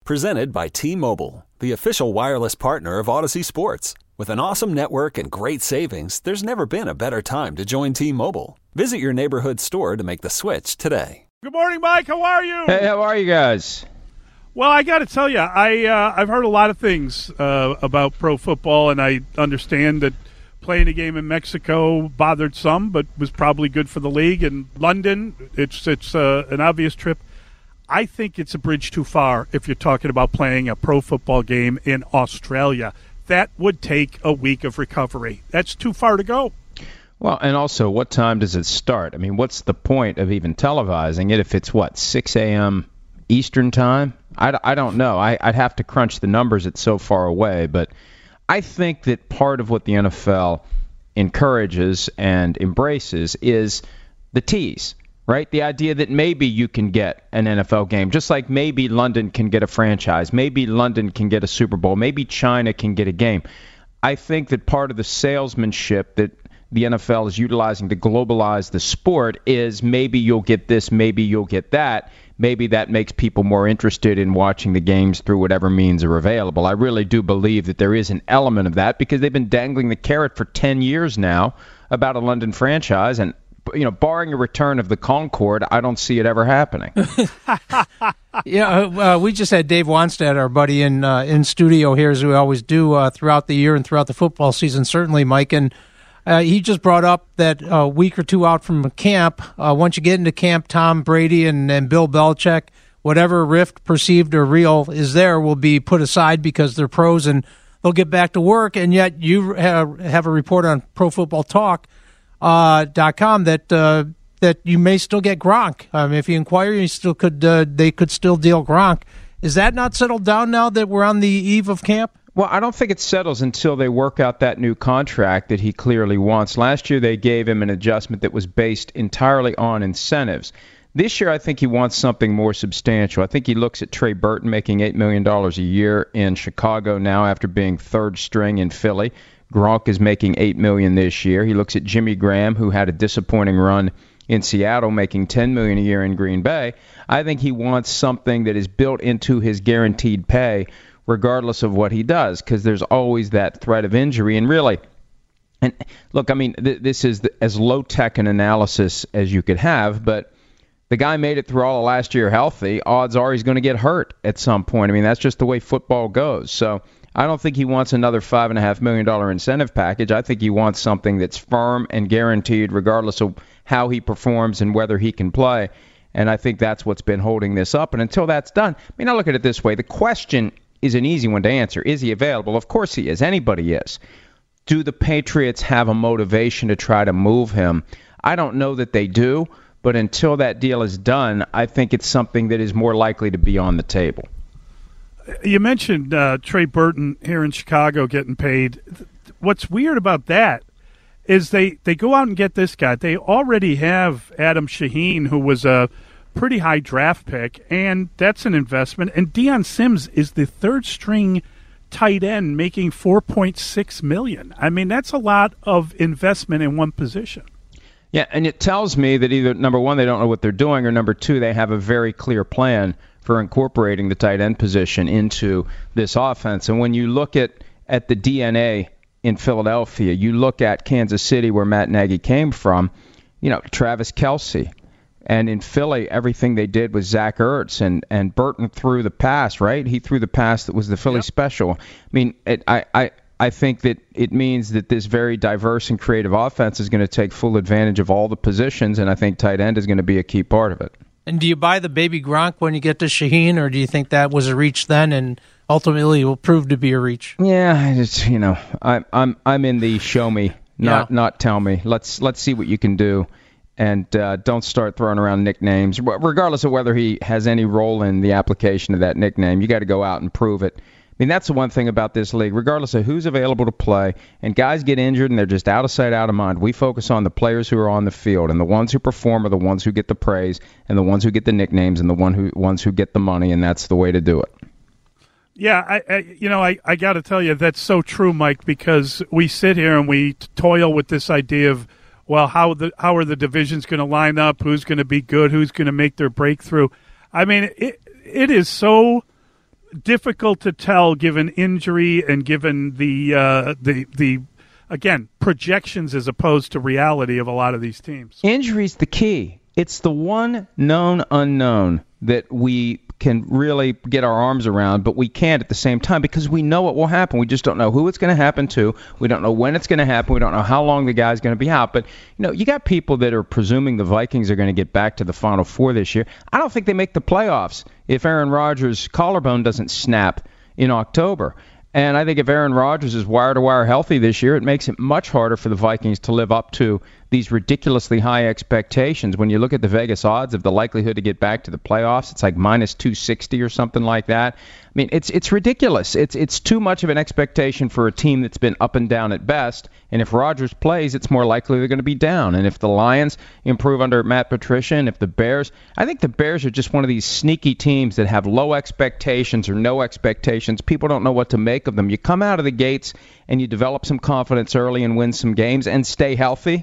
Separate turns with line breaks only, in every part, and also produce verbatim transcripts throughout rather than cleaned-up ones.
Presented by T-Mobile, the official wireless partner of Odyssey Sports. With an awesome network and great savings, there's never been a better time to join T-Mobile. Visit your neighborhood store to make the switch today.
Good morning, Mike. How are you?
Hey, how are you guys?
Well, I got to tell you, I, uh, I've heard a lot of things uh, about pro football, and I understand that playing a game in Mexico bothered some, but was probably good for the league. And London, it's, it's uh, an obvious trip. I think it's a bridge too far if you're talking about playing a pro football game in Australia. That would take a week of recovery. That's too far to go.
Well, and also, what time does it start? I mean, what's the point of even televising it if it's, what, six a.m. Eastern time? I, I don't know. I, I'd have to crunch the numbers. It's so far away. But I think that part of what the N F L encourages and embraces is the tease. Right? The idea that maybe you can get an N F L game, just like maybe London can get a franchise, maybe London can get a Super Bowl, maybe China can get a game. I think that part of the salesmanship that the N F L is utilizing to globalize the sport is maybe you'll get this, maybe you'll get that. Maybe that makes people more interested in watching the games through whatever means are available. I really do believe that there is an element of that because they've been dangling the carrot for ten years now about a London franchise, and you know, barring a return of the Concorde, I don't see it ever happening.
yeah, uh, we just had Dave Wanstead, our buddy, in uh, in studio here, as we always do uh, throughout the year and throughout the football season, certainly, Mike. And uh, he just brought up that a week or two out from camp, uh, once you get into camp, Tom Brady and, and Bill Belichick, whatever rift, perceived or real, is there will be put aside because they're pros and they'll get back to work. And yet you have, have a report on Pro Football Talk Uh, dot com that uh, that you may still get Gronk. Um, if you inquire, you still could. Uh, they could still deal Gronk. Is that not settled down now that we're on the eve of camp?
Well, I don't think it settles until they work out that new contract that he clearly wants. Last year, they gave him an adjustment that was based entirely on incentives. This year, I think he wants something more substantial. I think he looks at Trey Burton making eight million dollars a year in Chicago now after being third string in Philly. Gronk is making eight million dollars this year. He looks at Jimmy Graham, who had a disappointing run in Seattle, making ten million dollars a year in Green Bay. I think he wants something that is built into his guaranteed pay, regardless of what he does, because there's always that threat of injury. And really, and look, I mean, th- this is the, as low-tech an analysis as you could have, but the guy made it through all of last year healthy. Odds are he's going to get hurt at some point. I mean, that's just the way football goes. So I don't think he wants another five point five million dollars incentive package. I think he wants something that's firm and guaranteed regardless of how he performs and whether he can play. And I think that's what's been holding this up. And until that's done, I mean, I look at it this way. The question is an easy one to answer. Is he available? Of course he is. Anybody is. Do the Patriots have a motivation to try to move him? I don't know that they do. But until that deal is done, I think it's something that is more likely to be on the table.
You mentioned uh, Trey Burton here in Chicago getting paid. What's weird about that is they, they go out and get this guy. They already have Adam Shaheen, who was a pretty high draft pick, and that's an investment. And Deion Sims is the third-string tight end making four point six million dollars. I mean, that's a lot of investment in one position.
Yeah, and it tells me that either, number one, they don't know what they're doing, or number two, they have a very clear plan for incorporating the tight end position into this offense. And when you look at, at the D N A in Philadelphia, you look at Kansas City where Matt Nagy came from, you know, Travis Kelce. And in Philly, everything they did was Zach Ertz, and, and Burton threw the pass, right? He threw the pass that was the Philly yep. special. I mean, it, I, I, I think that it means that this very diverse and creative offense is going to take full advantage of all the positions, and I think tight end is going to be a key part of it.
And do you buy the baby Gronk when you get to Shaheen, or do you think that was a reach then and ultimately will prove to be a reach?
Yeah, it's, you know, I'm I'm I'm in the show me, not
yeah.
not tell me. Let's let's see what you can do, and uh, don't start throwing around nicknames, regardless of whether he has any role in the application of that nickname. You got to go out and prove it. I mean, that's the one thing about this league. Regardless of who's available to play, and guys get injured and they're just out of sight, out of mind, we focus on the players who are on the field, and the ones who perform are the ones who get the praise, and the ones who get the nicknames, and the one who ones who get the money, and that's the way to do it.
Yeah, I, I you know, I, I got to tell you, that's so true, Mike, because we sit here and we toil with this idea of, well, how the how are the divisions going to line up, who's going to be good, who's going to make their breakthrough. I mean, it it is so difficult to tell given injury and given the uh, the the again projections as opposed to reality of a lot of these teams.
Injury's the key. It's the one known unknown that we can really get our arms around, but we can't at the same time because we know what will happen. We just don't know who it's going to happen to. We don't know when it's going to happen. We don't know how long the guy's going to be out. But, you know, you got people that are presuming the Vikings are going to get back to the Final Four this year. I don't think they make the playoffs if Aaron Rodgers' collarbone doesn't snap in October. And I think if Aaron Rodgers is wire-to-wire healthy this year, it makes it much harder for the Vikings to live up to these ridiculously high expectations. When you look at the Vegas odds of the likelihood to get back to the playoffs, it's like minus two sixty or something like that. I mean, it's it's ridiculous. It's it's too much of an expectation for a team that's been up and down at best. And if Rodgers plays, it's more likely they're going to be down. And if the Lions improve under Matt Patricia, and if the Bears, I think the Bears are just one of these sneaky teams that have low expectations or no expectations. People don't know what to make of them. You come out of the gates and you develop some confidence early and win some games and stay healthy,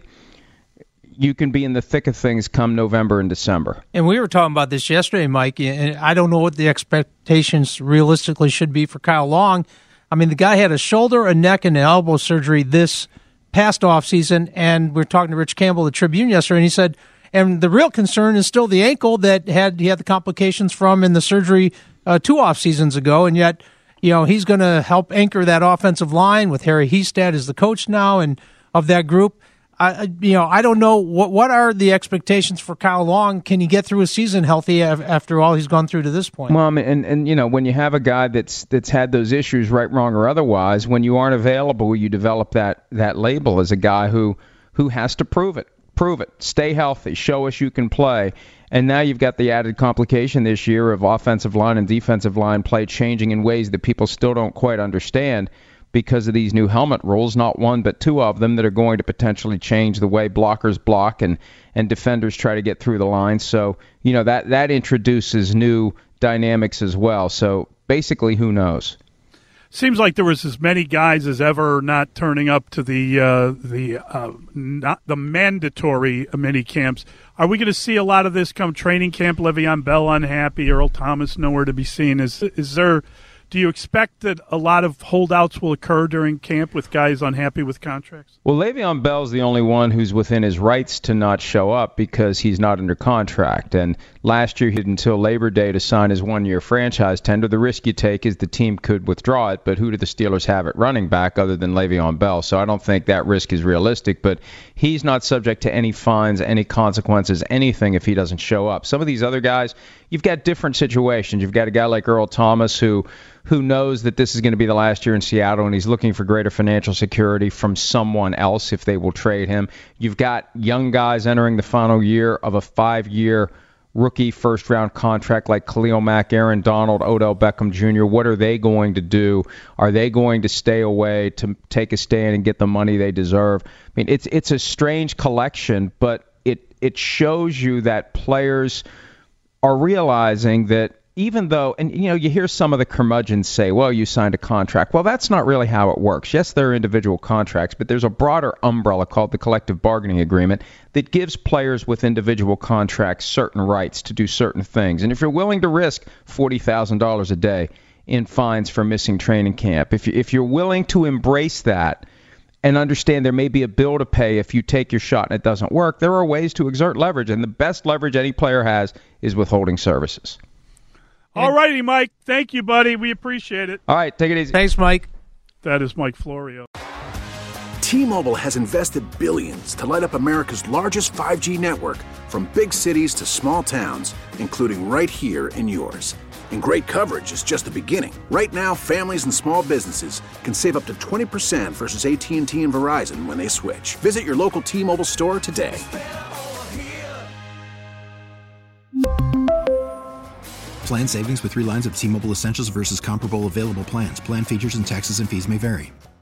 you can be in the thick of things come November and December.
And we were talking about this yesterday, Mike, and I don't know what the expectations realistically should be for Kyle Long. I mean, the guy had a shoulder, a neck, and an elbow surgery this past offseason, and we were talking to Rich Campbell, the Tribune, yesterday, and he said, and the real concern is still the ankle that had he had the complications from in the surgery uh, two off seasons ago, and yet, you know, he's going to help anchor that offensive line with Harry Hestad as the coach now and of that group. I, you know, I don't know what what are the expectations for Kyle Long. Can he get through a season healthy after all he's gone through to this point?
Well, and and you know, when you have a guy that's that's had those issues, right, wrong, or otherwise, when you aren't available, you develop that that label as a guy who who has to prove it, prove it, stay healthy, show us you can play. And now you've got the added complication this year of offensive line and defensive line play changing in ways that people still don't quite understand, because of these new helmet rules, not one but two of them that are going to potentially change the way blockers block and, and defenders try to get through the line. So, you know, that, that introduces new dynamics as well. So basically, who knows?
Seems like there was as many guys as ever not turning up to the uh, the uh, not the mandatory mini camps. Are we going to see a lot of this come training camp? Le'Veon Bell unhappy, Earl Thomas nowhere to be seen. Is is there? Do you expect that a lot of holdouts will occur during camp with guys unhappy with contracts?
Well, Le'Veon Bell's the only one who's within his rights to not show up because he's not under contract. And last year he had until Labor Day to sign his one-year franchise tender. The risk you take is the team could withdraw it, but who do the Steelers have at running back other than Le'Veon Bell? So I don't think that risk is realistic, but he's not subject to any fines, any consequences, anything if he doesn't show up. Some of these other guys, you've got different situations. You've got a guy like Earl Thomas who who knows that this is going to be the last year in Seattle, and he's looking for greater financial security from someone else if they will trade him. You've got young guys entering the final year of a five-year rookie first-round contract like Khalil Mack, Aaron Donald, Odell Beckham Junior What are they going to do? Are they going to stay away to take a stand and get the money they deserve? I mean, it's it's a strange collection, but it it shows you that players are realizing that even though, and you know, you hear some of the curmudgeons say, well, you signed a contract. Well, that's not really how it works. Yes, there are individual contracts, but there's a broader umbrella called the collective bargaining agreement that gives players with individual contracts certain rights to do certain things. And if you're willing to risk forty thousand dollars a day in fines for missing training camp, if, you, if you're willing to embrace that and understand there may be a bill to pay if you take your shot and it doesn't work, there are ways to exert leverage. And the best leverage any player has is withholding services.
All righty, Mike. Thank you, buddy. We appreciate it.
All right, take it easy.
Thanks, Mike.
That is Mike Florio.
T-Mobile has invested billions to light up America's largest five G network, from big cities to small towns, including right here in yours. And great coverage is just the beginning. Right now, families and small businesses can save up to twenty percent versus A T and T and Verizon when they switch. Visit your local T-Mobile store today.
Plan savings with three lines of T-Mobile Essentials versus comparable available plans. Plan features and taxes and fees may vary.